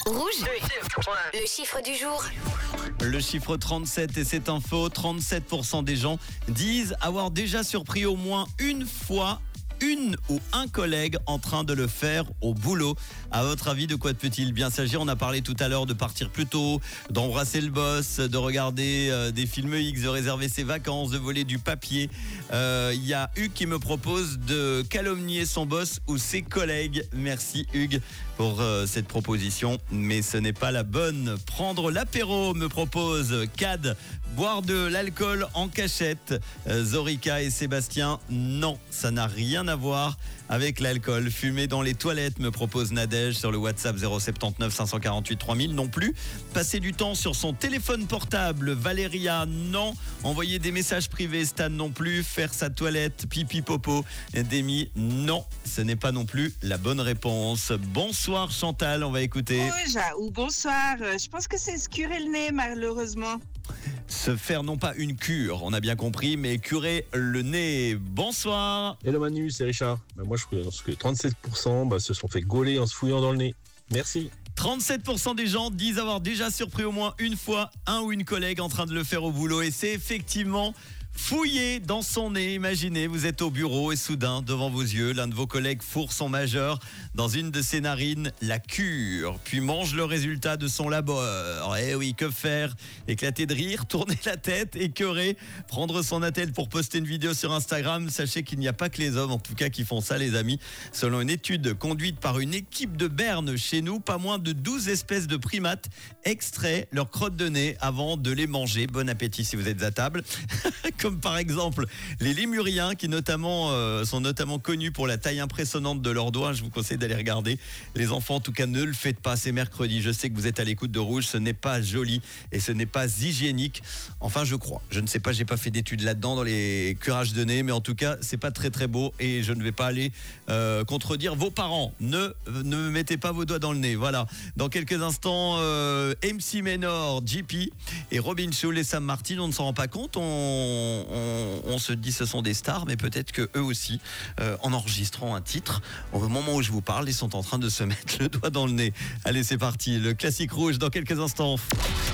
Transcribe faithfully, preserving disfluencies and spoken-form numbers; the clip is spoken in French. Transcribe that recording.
Rouge, le chiffre du jour. Le chiffre trente-sept et cette info, trente-sept pour cent des gens disent avoir déjà surpris au moins une fois une ou un collègue en train de le faire au boulot. À votre avis, de quoi peut-il bien s'agir? On a parlé tout à l'heure de partir plus tôt, d'embrasser le boss, de regarder euh, des films X, de réserver ses vacances, de voler du papier. Il euh, y a Hugues qui me propose de calomnier son boss ou ses collègues. Merci Hugues pour euh, cette proposition, mais ce n'est pas la bonne. Prendre l'apéro, me propose Cad. Boire de l'alcool en cachette. Euh, Zorika et Sébastien, non, ça n'a rien à voir avec l'alcool. Fumer dans les toilettes, me propose Nadège sur le WhatsApp zéro sept neuf cinq quatre huit trois mille, non plus. Passer du temps sur son téléphone portable, Valéria, non. Envoyer des messages privés, Stan, non plus. Faire sa toilette, pipi popo, Demi, non. Ce n'est pas non plus la bonne réponse. Bonsoir Chantal, on va écouter. Rouge, ou bonsoir, je pense que c'est se curer le nez malheureusement. Se faire non pas une cure, on a bien compris, mais curer le nez. Bonsoir. Hello Manu, c'est Richard. Bah moi je pense que trente-sept pour cent bah, se sont fait gauler en se fouillant dans le nez. Merci. trente-sept pour cent des gens disent avoir déjà surpris au moins une fois un ou une collègue en train de le faire au boulot, et c'est effectivement fouiller dans son nez. Imaginez, vous êtes au bureau et soudain, devant vos yeux, l'un de vos collègues fourre son majeur dans une de ses narines, la cure, puis mange le résultat de son labeur. Eh oui, que faire? Éclater de rire, tourner la tête, écœurer, prendre son attel pour poster une vidéo sur Instagram. Sachez qu'il n'y a pas que les hommes, en tout cas, qui font ça, les amis. Selon une étude conduite par une équipe de Berne chez nous, pas moins de douze espèces de primates extraient leur crotte de nez avant de les manger. Bon appétit si vous êtes à table. Comme par exemple les lémuriens qui notamment euh, sont notamment connus pour la taille impressionnante de leurs doigts. Je vous conseille d'aller regarder. Les enfants, en tout cas, ne le faites pas. C'est mercredi. Je sais que vous êtes à l'écoute de Rouge. Ce n'est pas joli et ce n'est pas hygiénique. Enfin, je crois. Je ne sais pas. J'ai pas fait d'études là-dedans dans les curages de nez, mais en tout cas, c'est pas très très beau et je ne vais pas aller euh, contredire vos parents. Ne ne mettez pas vos doigts dans le nez. Voilà. Dans quelques instants, euh, M C Menor, J P et Robin Schulz et Sam Martin. On ne s'en rend pas compte. On On, on se dit ce sont des stars, mais peut-être que eux aussi, euh, en enregistrant un titre, au moment où je vous parle, ils sont en train de se mettre le doigt dans le nez. Allez, c'est parti, le classique Rouge dans quelques instants.